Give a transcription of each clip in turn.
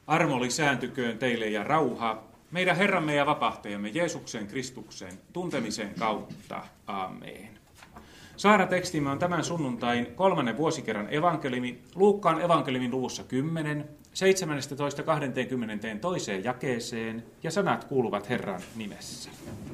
Armo lisääntyköön teille ja rauha meidän Herramme ja vapahtajamme Jeesuksen Kristuksen tuntemisen kautta. Amen. Saara-tekstimme on tämän sunnuntain 3. vuosikerran evankeliumi, Luukkaan evankeliumin luvussa 10, 17-22 jakeeseen, ja sanat kuuluvat Herran nimessä.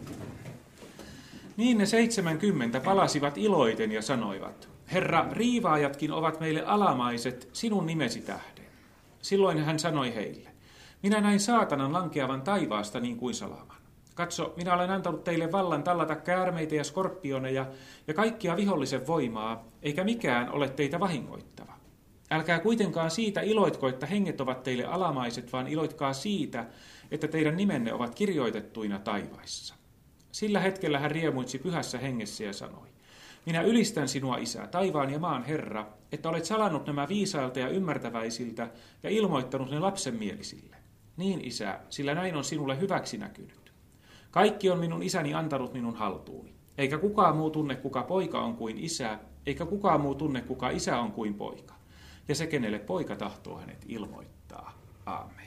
Niin ne 70 palasivat iloiten ja sanoivat, Herra, riivaajatkin ovat meille alamaiset sinun nimesi tähden. Silloin hän sanoi heille, minä näin saatanan lankeavan taivaasta niin kuin salaman. Katso, minä olen antanut teille vallan tallata käärmeitä ja skorpioneja ja kaikkia vihollisen voimaa, eikä mikään ole teitä vahingoittava. Älkää kuitenkaan siitä iloitko, että henget ovat teille alamaiset, vaan iloitkaa siitä, että teidän nimenne ovat kirjoitettuina taivaissa. Sillä hetkellä hän riemuitsi pyhässä hengessä ja sanoi, minä ylistän sinua, Isä, taivaan ja maan Herra, että olet salannut nämä viisailta ja ymmärtäväisiltä ja ilmoittanut ne lapsenmielisille. Niin, Isä, sillä näin on sinulle hyväksi näkynyt. Kaikki on minun isäni antanut minun haltuuni. Eikä kukaan muu tunne, kuka poika on kuin isä, eikä kukaan muu tunne, kuka isä on kuin poika. Ja se, kenelle poika tahtoo hänet ilmoittaa. Amen.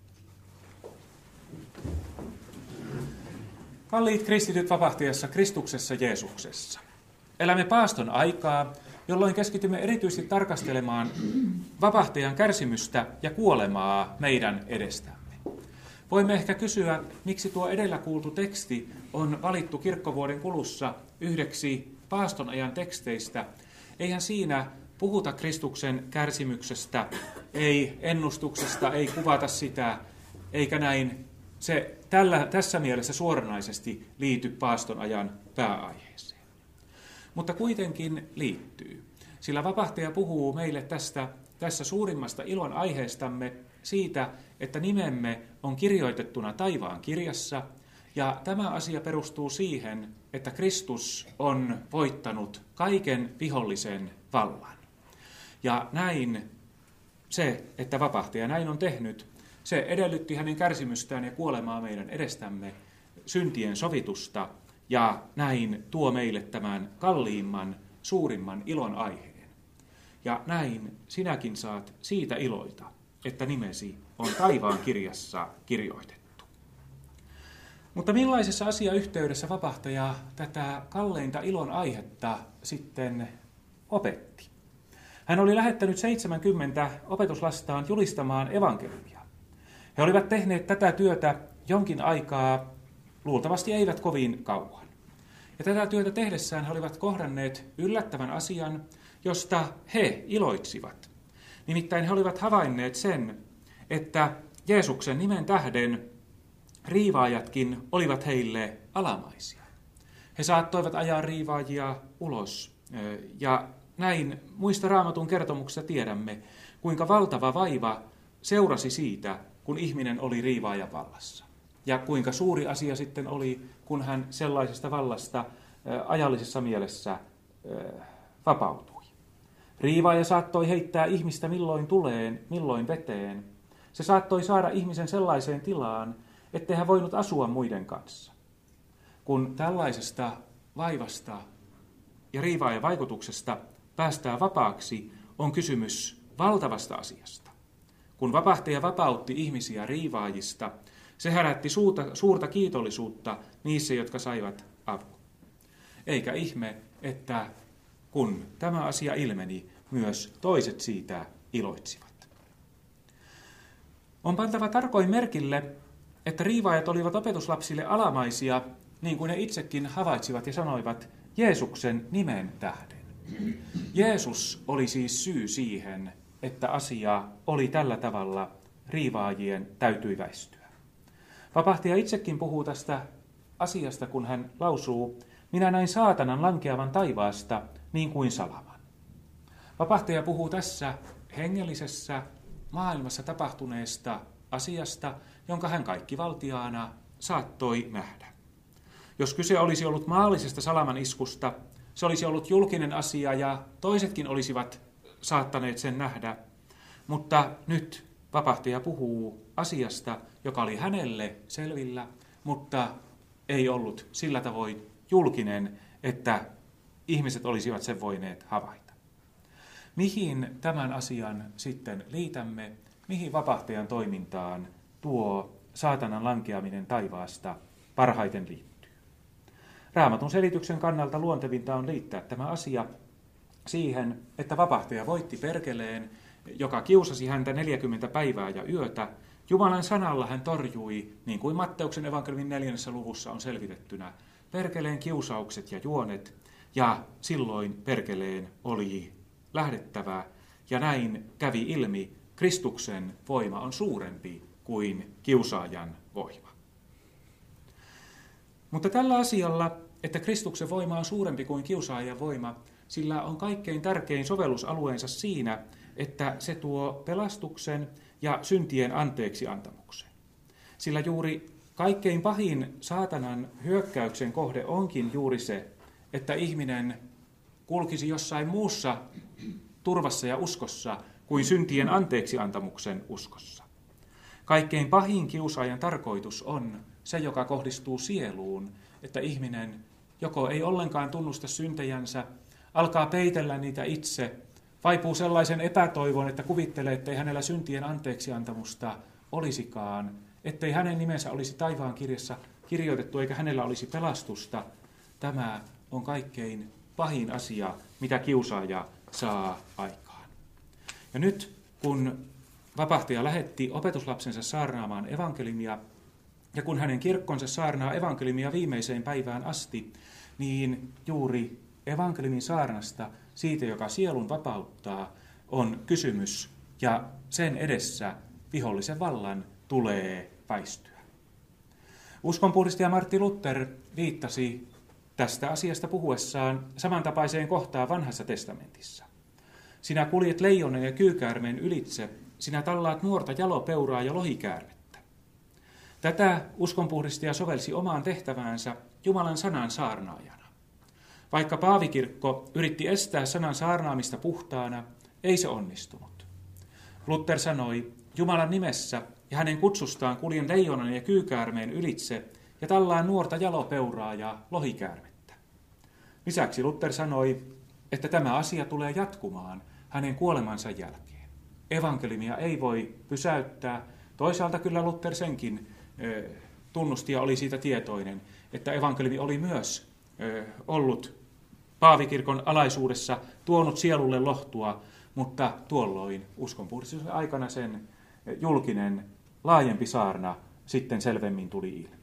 Kalliit kristityt vapahtajassa Kristuksessa Jeesuksessa. Elämme paaston aikaa, jolloin keskitymme erityisesti tarkastelemaan vapahtajan kärsimystä ja kuolemaa meidän edestämme. Voimme ehkä kysyä, miksi tuo edellä kuultu teksti on valittu kirkkovuoden kulussa yhdeksi paaston ajan teksteistä. Eihän siinä puhuta Kristuksen kärsimyksestä, ei ennustuksesta, ei kuvata sitä, eikä näin se tässä mielessä suoranaisesti liity paaston ajan pääaiheeseen. Mutta kuitenkin liittyy, sillä vapahtaja puhuu meille tässä suurimmasta ilon aiheestamme siitä, että nimemme on kirjoitettuna taivaan kirjassa, ja tämä asia perustuu siihen, että Kristus on voittanut kaiken vihollisen vallan. Ja näin se, että vapahtaja näin on tehnyt, se edellytti hänen kärsimystään ja kuolemaa meidän edestämme, syntien sovitusta, ja näin tuo meille tämän kalliimman, suurimman ilon aiheen. Ja näin sinäkin saat siitä iloita, että nimesi on taivaan kirjassa kirjoitettu. Mutta millaisessa asiayhteydessä vapahtaja tätä kalleinta ilon aihetta sitten opetti? Hän oli lähettänyt 70 opetuslastaan julistamaan evankeliumia. He olivat tehneet tätä työtä jonkin aikaa, luultavasti eivät kovin kauan. Ja tätä työtä tehdessään he olivat kohdanneet yllättävän asian, josta he iloitsivat. Nimittäin he olivat havainneet sen, että Jeesuksen nimen tähden riivaajatkin olivat heille alamaisia. He saattoivat ajaa riivaajia ulos, ja näin muista Raamatun kertomuksista tiedämme, kuinka valtava vaiva seurasi siitä, kun ihminen oli riivaajan vallassa. Ja kuinka suuri asia sitten oli, kun hän sellaisesta vallasta ajallisessa mielessä vapautui. Riivaaja saattoi heittää ihmistä milloin tuleen, milloin veteen. Se saattoi saada ihmisen sellaiseen tilaan, ettei hän voinut asua muiden kanssa. Kun tällaisesta vaivasta ja riivaajan vaikutuksesta päästään vapaaksi, on kysymys valtavasta asiasta. Kun vapahtaja vapautti ihmisiä riivaajista, se herätti suurta kiitollisuutta niissä, jotka saivat avun. Eikä ihme, että kun tämä asia ilmeni, myös toiset siitä iloitsivat. On pantava tarkoin merkille, että riivaajat olivat opetuslapsille alamaisia, niin kuin ne itsekin havaitsivat ja sanoivat Jeesuksen nimen tähden. Jeesus oli siis syy siihen, että asia oli tällä tavalla, riivaajien täytyi väistyä. Vapahtaja itsekin puhuu tästä asiasta, kun hän lausuu, minä näin saatanan lankeavan taivaasta niin kuin salaman. Vapahtaja puhuu tässä hengellisessä maailmassa tapahtuneesta asiasta, jonka hän kaikkivaltiaana saattoi nähdä. Jos kyse olisi ollut maallisesta salaman iskusta, se olisi ollut julkinen asia ja toisetkin olisivat saattaneet sen nähdä, mutta nyt vapahtaja puhuu asiasta, joka oli hänelle selvillä, mutta ei ollut sillä tavoin julkinen, että ihmiset olisivat sen voineet havaita. Mihin tämän asian sitten liitämme mihin vapahtajan toimintaan tuo saatanan lankeaminen taivaasta parhaiten liittyy. Raamatun selityksen kannalta luontevinta on liittää tämä asia siihen, että vapahtaja voitti perkeleen, joka kiusasi häntä 40 päivää ja yötä. Jumalan sanalla hän torjui, niin kuin Matteuksen evankeliumin 4. luvussa on selvitettynä, perkeleen kiusaukset ja juonet, ja silloin perkeleen oli lähdettävä, ja näin kävi ilmi, Kristuksen voima on suurempi kuin kiusaajan voima. Mutta tällä asialla, että Kristuksen voima on suurempi kuin kiusaajan voima, sillä on kaikkein tärkein sovellusalueensa siinä, että se tuo pelastuksen ja syntien anteeksiantamuksen. Sillä juuri kaikkein pahin saatanan hyökkäyksen kohde onkin juuri se, että ihminen kulkisi jossain muussa turvassa ja uskossa kuin syntien anteeksiantamuksen uskossa. Kaikkein pahin kiusaajan tarkoitus on se, joka kohdistuu sieluun, että ihminen joko ei ollenkaan tunnusta syntejänsä, alkaa peitellä niitä itse, vaipuu sellaisen epätoivon, että kuvittelee, ettei hänellä syntien anteeksiantamusta olisikaan, ettei hänen nimensä olisi taivaan kirjassa kirjoitettu eikä hänellä olisi pelastusta. Tämä on kaikkein pahin asia, mitä kiusaaja saa aikaan. Ja nyt, kun vapahtaja lähetti opetuslapsensa saarnaamaan evankeliumia, ja kun hänen kirkkonsa saarnaa evankeliumia viimeiseen päivään asti, niin juuri evankeliumin saarnasta, siitä joka sielun vapauttaa, on kysymys, ja sen edessä vihollisen vallan tulee väistyä. Uskonpuhdistaja Martti Luther viittasi tästä asiasta puhuessaan samantapaiseen kohtaan Vanhassa testamentissa. Sinä kuljet leijonan ja kyykäärmeen ylitse, sinä tallaat nuorta jalopeuraa ja lohikäärmettä. Tätä uskonpuhdistaja sovelsi omaan tehtäväänsä Jumalan sanan saarnaajana. Vaikka paavikirkko yritti estää sanan saarnaamista puhtaana, ei se onnistunut. Luther sanoi, Jumalan nimessä ja hänen kutsustaan kuljen leijonan ja kyykäärmeen ylitse ja tallaan nuorta jalopeuraa ja lohikäärmettä. Lisäksi Luther sanoi, että tämä asia tulee jatkumaan hänen kuolemansa jälkeen. Evankeliumia ei voi pysäyttää. Toisaalta kyllä Luther senkin tunnusti ja oli siitä tietoinen, että evankeliumi oli myös ollut paavikirkon alaisuudessa, tuonut sielulle lohtua, mutta tuolloin uskonpuhdistuksen aikana sen julkinen laajempi saarna sitten selvemmin tuli ilmi.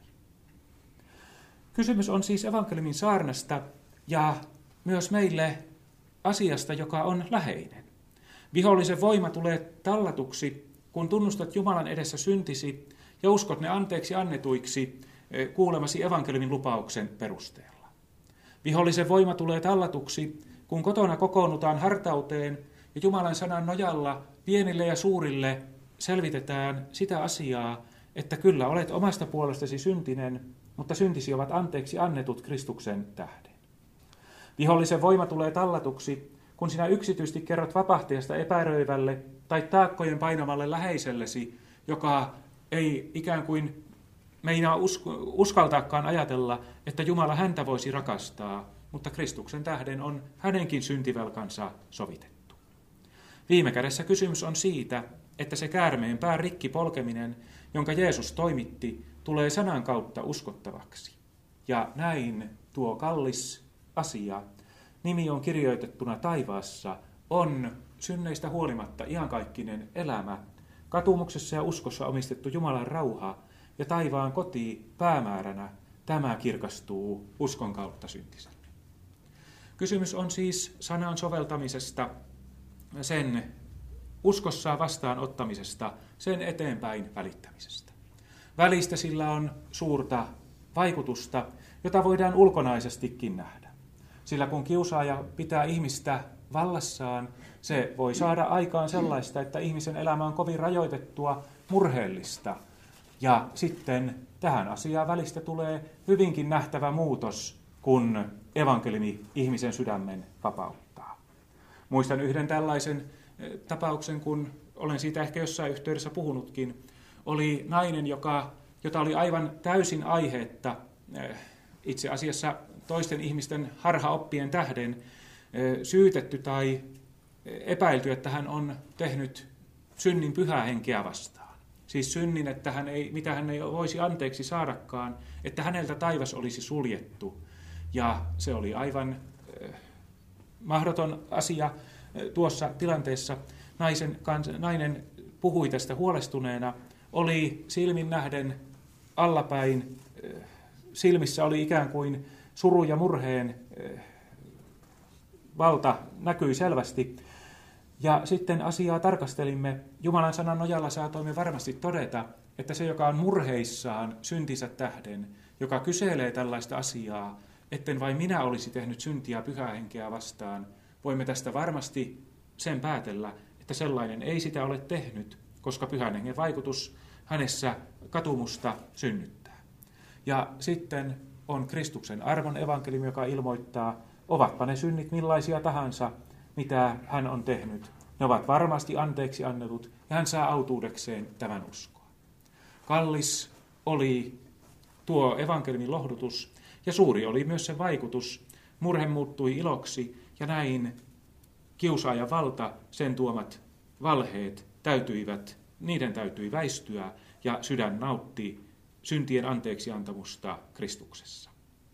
Kysymys on siis evankeliumin saarnasta ja myös meille asiasta, joka on läheinen. Vihollisen voima tulee tallatuksi, kun tunnustat Jumalan edessä syntisi ja uskot ne anteeksi annetuiksi kuulemasi evankeliumin lupauksen perusteella. Vihollisen voima tulee tallatuksi, kun kotona kokoonnutaan hartauteen ja Jumalan sanan nojalla pienille ja suurille selvitetään sitä asiaa, että kyllä olet omasta puolestasi syntinen, mutta syntisi ovat anteeksi annetut Kristuksen tähden. Vihollisen voima tulee tallatuksi, kun sinä yksityisesti kerrot vapahtajasta epäröivälle tai taakkojen painamalle läheisellesi, joka ei ikään kuin meinaa uskaltaakaan ajatella, että Jumala häntä voisi rakastaa, mutta Kristuksen tähden on hänenkin syntivelkansa sovitettu. Viime kädessä kysymys on siitä, että se käärmeen pään rikki polkeminen, jonka Jeesus toimitti, tulee sanan kautta uskottavaksi. Ja näin tuo kallis asia, nimi on kirjoitettuna taivaassa, on synneistä huolimatta iankaikkinen elämä, katumuksessa ja uskossa omistettu Jumalan rauha ja taivaan koti päämääränä, tämä kirkastuu uskon kautta syntiselle. Kysymys on siis sanan soveltamisesta, sen uskossa vastaanottamisesta, sen eteenpäin välittämisestä. Välistä sillä on suurta vaikutusta, jota voidaan ulkonaisestikin nähdä. Sillä kun kiusaaja pitää ihmistä vallassaan, se voi saada aikaan sellaista, että ihmisen elämä on kovin rajoitettua, murheellista. Ja sitten tähän asiaan välistä tulee hyvinkin nähtävä muutos, kun evankeliumi ihmisen sydämen vapauttaa. Muistan yhden tällaisen tapauksen, kun olen siitä ehkä jossain yhteydessä puhunutkin. Oli nainen, jota oli aivan täysin aiheetta, itse asiassa toisten ihmisten harhaoppien tähden syytetty tai epäilty, että hän on tehnyt synnin pyhää henkeä vastaan. Siis synnin, että mitä hän ei voisi anteeksi saadakaan, että häneltä taivas olisi suljettu. Ja se oli aivan mahdoton asia tuossa tilanteessa. Nainen puhui tästä huolestuneena, oli silmin nähden allapäin, silmissä oli ikään kuin suru ja murheen valta näkyi selvästi. Ja sitten asiaa tarkastelimme. Jumalan sanan nojalla saatoimme varmasti todeta, että se, joka on murheissaan syntinsä tähden, joka kyselee tällaista asiaa, etten vain minä olisi tehnyt syntiä pyhää henkeä vastaan, voimme tästä varmasti sen päätellä, että sellainen ei sitä ole tehnyt, koska pyhän hengen vaikutus hänessä katumusta synnyttää. Ja sitten on Kristuksen armon evankeliumi, joka ilmoittaa, ovatpa ne synnit millaisia tahansa, mitä hän on tehnyt. Ne ovat varmasti anteeksi annetut, ja hän saa autuudekseen tämän uskoa. Kallis oli tuo evankeliumin lohdutus, ja suuri oli myös se vaikutus. Murhe muuttui iloksi, ja näin kiusaajan valta, sen tuomat valheet niiden täytyi väistyä, ja sydän nautti syntien anteeksiantamusta Kristuksessa.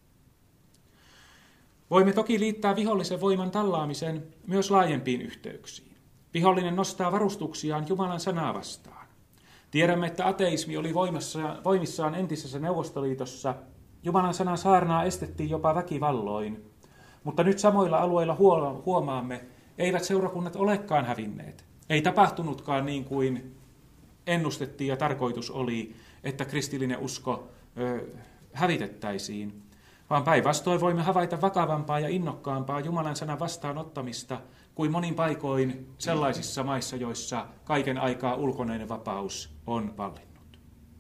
Voimme toki liittää vihollisen voiman tallaamisen myös laajempiin yhteyksiin. Vihollinen nostaa varustuksiaan Jumalan sanaa vastaan. Tiedämme, että ateismi oli voimissaan entisessä Neuvostoliitossa. Jumalan sanan saarnaa estettiin jopa väkivalloin. Mutta nyt samoilla alueilla huomaamme, eivät seurakunnat olekaan hävinneet. Ei tapahtunutkaan niin kuin ennustettiin ja tarkoitus oli, että kristillinen usko hävitettäisiin, vaan päinvastoin voimme havaita vakavampaa ja innokkaampaa Jumalan sanan vastaanottamista kuin monin paikoin sellaisissa maissa, joissa kaiken aikaa ulkoinen vapaus on vallinnut.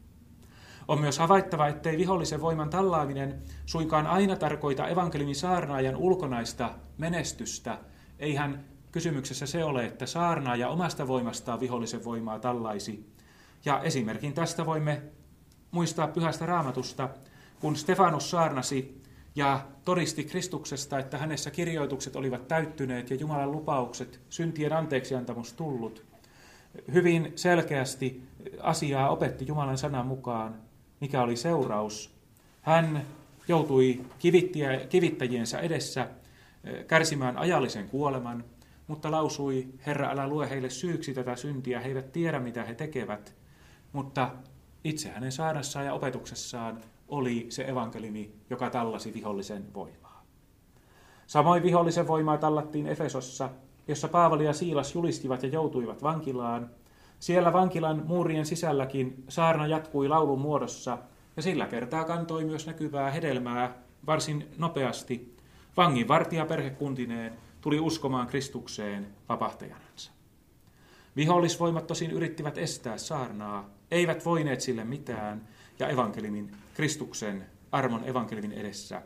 On myös havaittava, ettei vihollisen voiman tallaaminen suinkaan aina tarkoita evankeliumin saarnaajan ulkonaista menestystä. Eihän kysymyksessä se ole, että saarnaaja omasta voimastaan vihollisen voimaa tallaisi. Ja esimerkin tästä voimme muistaa Pyhästä Raamatusta, kun Stefanus saarnasi ja todisti Kristuksesta, että hänessä kirjoitukset olivat täyttyneet ja Jumalan lupaukset, syntien anteeksiantamus tullut. Hyvin selkeästi asiaa opetti Jumalan sanan mukaan, mikä oli seuraus. Hän joutui kivittäjiensä edessä kärsimään ajallisen kuoleman, mutta lausui, Herra, älä lue heille syyksi tätä syntiä, he eivät tiedä, mitä he tekevät. Mutta itse hänen saarnassaan ja opetuksessaan oli se evankeliumi, joka tallasi vihollisen voimaa. Samoin vihollisen voimaa tallattiin Efesossa, jossa Paavali ja Siilas julistivat ja joutuivat vankilaan. Siellä vankilan muurien sisälläkin saarna jatkui laulun muodossa, ja sillä kertaa kantoi myös näkyvää hedelmää varsin nopeasti. Vanginvartija perhekuntineen tuli uskomaan Kristukseen vapahtajanansa. Vihollisvoimat tosin yrittivät estää saarnaa, eivät voineet sille mitään, ja evankeliumin, Kristuksen armon evankeliumin edessä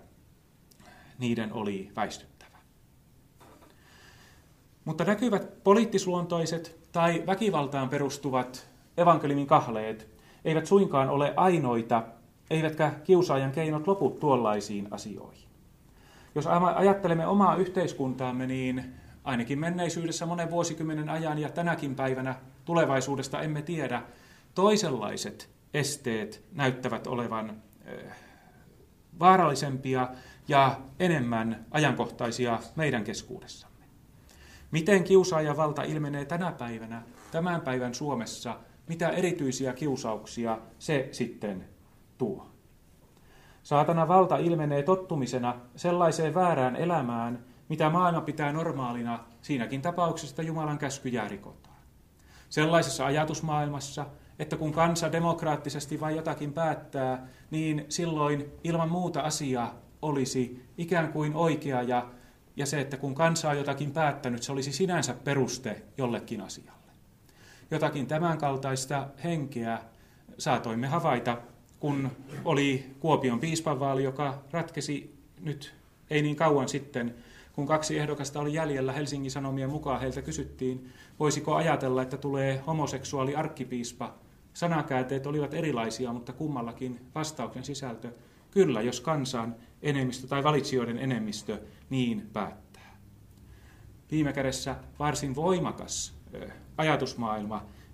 niiden oli väistyttävä. Mutta näkyvät poliittisluontoiset tai väkivaltaan perustuvat evankeliumin kahleet eivät suinkaan ole ainoita, eivätkä kiusaajan keinot lopu tuollaisiin asioihin. Jos ajattelemme omaa yhteiskuntaamme, niin ainakin menneisyydessä monen vuosikymmenen ajan ja tänäkin päivänä tulevaisuudesta emme tiedä, toisenlaiset esteet näyttävät olevan vaarallisempia ja enemmän ajankohtaisia meidän keskuudessamme. Miten kiusaajan valta ilmenee tänä päivänä, tämän päivän Suomessa, mitä erityisiä kiusauksia se sitten tuo? Saatanan valta ilmenee tottumisena sellaiseen väärään elämään, mitä maailma pitää normaalina, siinäkin tapauksessa Jumalan käskyjä rikotaan. Sellaisessa ajatusmaailmassa, että kun kansa demokraattisesti vain jotakin päättää, niin silloin ilman muuta asia olisi ikään kuin oikea ja se, että kun kansa on jotakin päättänyt, se olisi sinänsä peruste jollekin asialle. Jotakin tämänkaltaista henkeä saatoimme havaita, kun oli Kuopion piispanvaali, joka ratkesi nyt ei niin kauan sitten, kun 2 ehdokasta oli jäljellä. Helsingin Sanomien mukaan heiltä kysyttiin, voisiko ajatella, että tulee homoseksuaali arkkipiispa. Sanakäänteet olivat erilaisia, mutta kummallakin vastauksen sisältö. Kyllä, jos kansan enemmistö tai valitsijoiden enemmistö niin päättää. Viime kädessä varsin voimakas ajatusmaailma,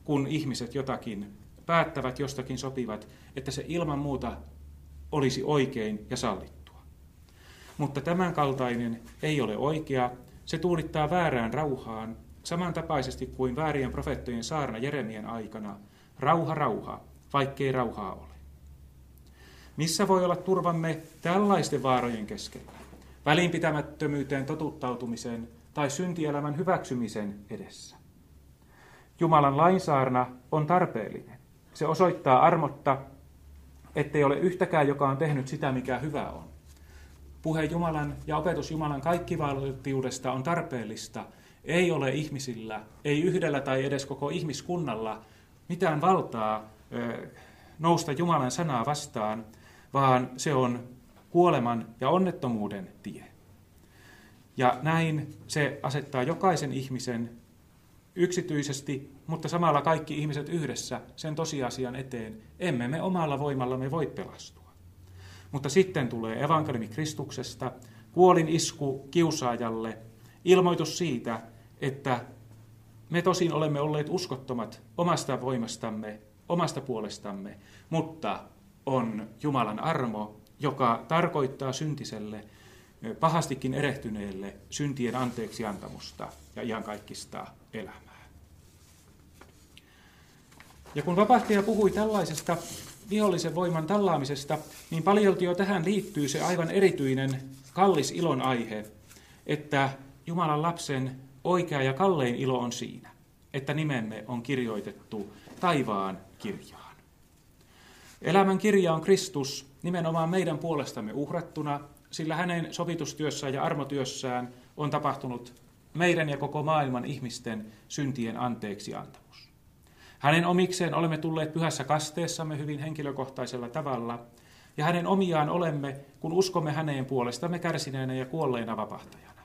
kun ihmiset jotakin päättävät, jostakin sopivat, että se ilman muuta olisi oikein ja sallittua. Mutta tämänkaltainen ei ole oikea, se tuudittaa väärään rauhaan, samantapaisesti kuin väärien profeettojen saarna Jeremian aikana, rauha, rauha, vaikkei rauhaa ole. Missä voi olla turvamme tällaisten vaarojen keskellä, välinpitämättömyyteen totuttautumisen tai syntielämän hyväksymisen edessä? Jumalan lainsaarna on tarpeellinen. Se osoittaa armotta, ettei ole yhtäkään, joka on tehnyt sitä, mikä hyvä on. Puhe Jumalan ja opetus Jumalan kaikkivaltiudesta on tarpeellista. Ei ole ihmisillä, ei yhdellä tai edes koko ihmiskunnalla mitään valtaa nousta Jumalan sanaa vastaan, vaan se on kuoleman ja onnettomuuden tie. Ja näin se asettaa jokaisen ihmisen yksityisesti, mutta samalla kaikki ihmiset yhdessä sen tosiasian eteen. Emme me omalla voimallamme voi pelastua. Mutta sitten tulee evankeliumi Kristuksesta, kuolin isku kiusaajalle, ilmoitus siitä, että me tosin olemme olleet uskottomat omasta voimastamme, omasta puolestamme, mutta on Jumalan armo, joka tarkoittaa syntiselle, pahastikin erehtyneelle syntien anteeksiantamusta ja iankaikkista elämää. Ja kun vapahtaja puhui tällaisesta vihollisen voiman tallaamisesta, niin paljolti jo tähän liittyy se aivan erityinen kallis ilon aihe, että Jumalan lapsen oikea ja kallein ilo on siinä, että nimemme on kirjoitettu taivaan kirjaan. Elämän kirja on Kristus nimenomaan meidän puolestamme uhrattuna, sillä hänen sovitustyössään ja armotyössään on tapahtunut meidän ja koko maailman ihmisten syntien anteeksiantamus. Hänen omikseen olemme tulleet pyhässä kasteessamme hyvin henkilökohtaisella tavalla, ja hänen omiaan olemme, kun uskomme häneen puolestamme kärsineenä ja kuolleena vapahtajana.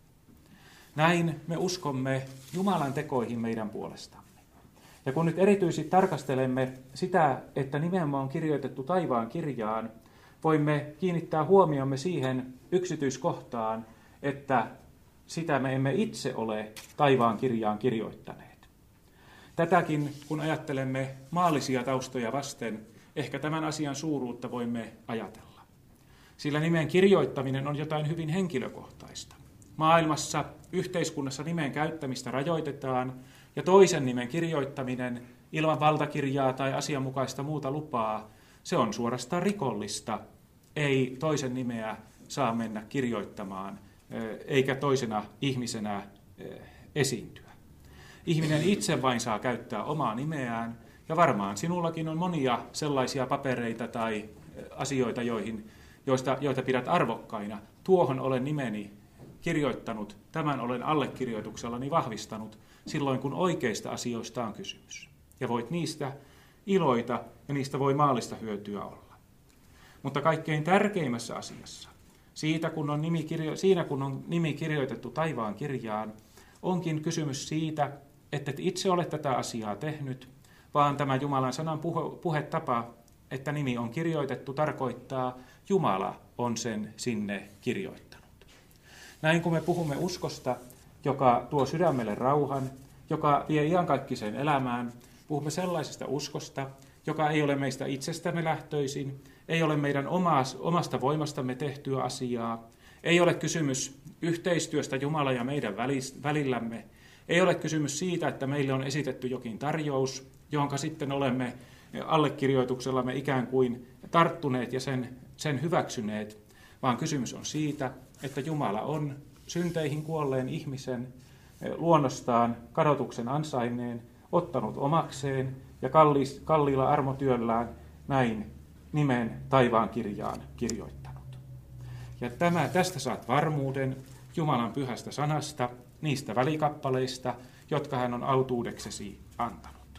Näin me uskomme Jumalan tekoihin meidän puolestamme. Ja kun nyt erityisesti tarkastelemme sitä, että nimemme on kirjoitettu taivaan kirjaan, voimme kiinnittää huomiomme siihen yksityiskohtaan, että sitä me emme itse ole taivaan kirjaan kirjoittaneet. Tätäkin, kun ajattelemme maallisia taustoja vasten, ehkä tämän asian suuruutta voimme ajatella. Sillä nimen kirjoittaminen on jotain hyvin henkilökohtaista. Maailmassa, yhteiskunnassa nimen käyttämistä rajoitetaan, ja toisen nimen kirjoittaminen ilman valtakirjaa tai asianmukaista muuta lupaa, se on suorastaan rikollista. Ei toisen nimeä saa mennä kirjoittamaan, eikä toisena ihmisenä esiintyä. Ihminen itse vain saa käyttää omaa nimeään, ja varmaan sinullakin on monia sellaisia papereita tai asioita, joita pidät arvokkaina. Tuohon olen nimeni kirjoittanut, tämän olen allekirjoituksellani vahvistanut, silloin kun oikeista asioista on kysymys. Ja voit niistä iloita, ja niistä voi maallista hyötyä olla. Mutta kaikkein tärkeimmässä asiassa, siinä kun on nimi kirjoitettu taivaan kirjaan, onkin kysymys siitä, että et itse ole tätä asiaa tehnyt, vaan tämä Jumalan sanan puhetapa, että nimi on kirjoitettu, tarkoittaa, Jumala on sen sinne kirjoittanut. Näin kun me puhumme uskosta, joka tuo sydämelle rauhan, joka vie iankaikkiseen elämään, puhumme sellaisesta uskosta, joka ei ole meistä itsestämme lähtöisin, ei ole meidän omasta voimastamme tehtyä asiaa, ei ole kysymys yhteistyöstä Jumala ja meidän välillämme, ei ole kysymys siitä, että meille on esitetty jokin tarjous, jonka sitten olemme allekirjoituksellamme ikään kuin tarttuneet ja sen hyväksyneet, vaan kysymys on siitä, että Jumala on synteihin kuolleen ihmisen luonnostaan kadotuksen ansainneen ottanut omakseen ja kalliilla armotyöllään näin nimen taivaan kirjaan kirjoittanut. Ja tästä saat varmuuden Jumalan pyhästä sanasta, niistä välikappaleista, jotka hän on autuudeksesi antanut.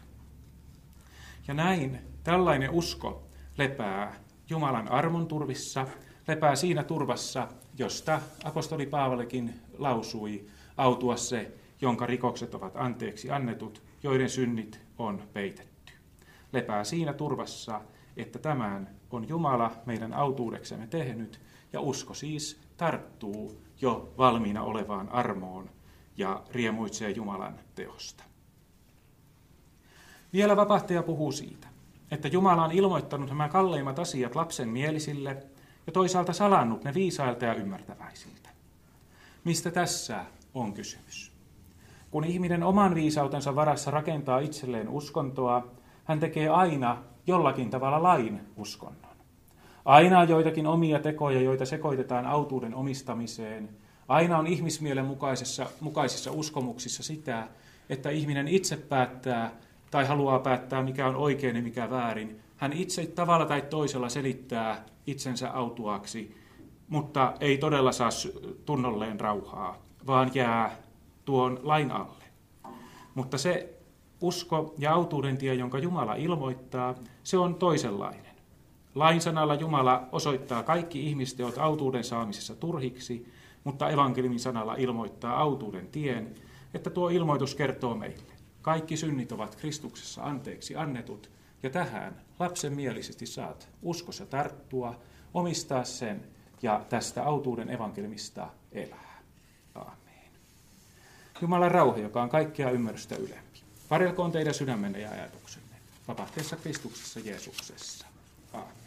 Ja näin tällainen usko lepää Jumalan armon turvissa, lepää siinä turvassa, josta apostoli Paavalikin lausui, autua se, jonka rikokset ovat anteeksi annetut, joiden synnit on peitetty. Lepää siinä turvassa, että tämän on Jumala meidän autuudeksemme tehnyt, ja usko siis tarttuu jo valmiina olevaan armoon ja riemuitsee Jumalan teosta. Vielä vapahtaja puhuu siitä, että Jumala on ilmoittanut nämä kalleimmat asiat lapsen mielisille ja toisaalta salannut ne viisailta ja ymmärtäväisiltä. Mistä tässä on kysymys? Kun ihminen oman viisautensa varassa rakentaa itselleen uskontoa, hän tekee aina jollakin tavalla lain uskonnon. Aina on joitakin omia tekoja, joita sekoitetaan autuuden omistamiseen. Aina on ihmismielen mukaisissa uskomuksissa sitä, että ihminen itse päättää tai haluaa päättää, mikä on oikein ja mikä väärin. Hän itse tavalla tai toisella selittää itsensä autuaaksi, mutta ei todella saa tunnolleen rauhaa, vaan jää tuon lain alle. Mutta se usko ja autuuden tie, jonka Jumala ilmoittaa, se on toisenlainen. Lain sanalla Jumala osoittaa kaikki ihmisteot autuuden saamisessa turhiksi, mutta evankeliumin sanalla ilmoittaa autuuden tien, että tuo ilmoitus kertoo meille. Kaikki synnit ovat Kristuksessa anteeksi annetut, ja tähän lapsenmielisesti saat uskossa tarttua, omistaa sen ja tästä autuuden evankeliumista elää. Aamen. Jumalan rauha, joka on kaikkea ymmärrystä ylempi. Varjelkoon teidän sydämenne ja ajatuksenne. Vapahtaessa Kristuksessa Jeesuksessa. Aamen.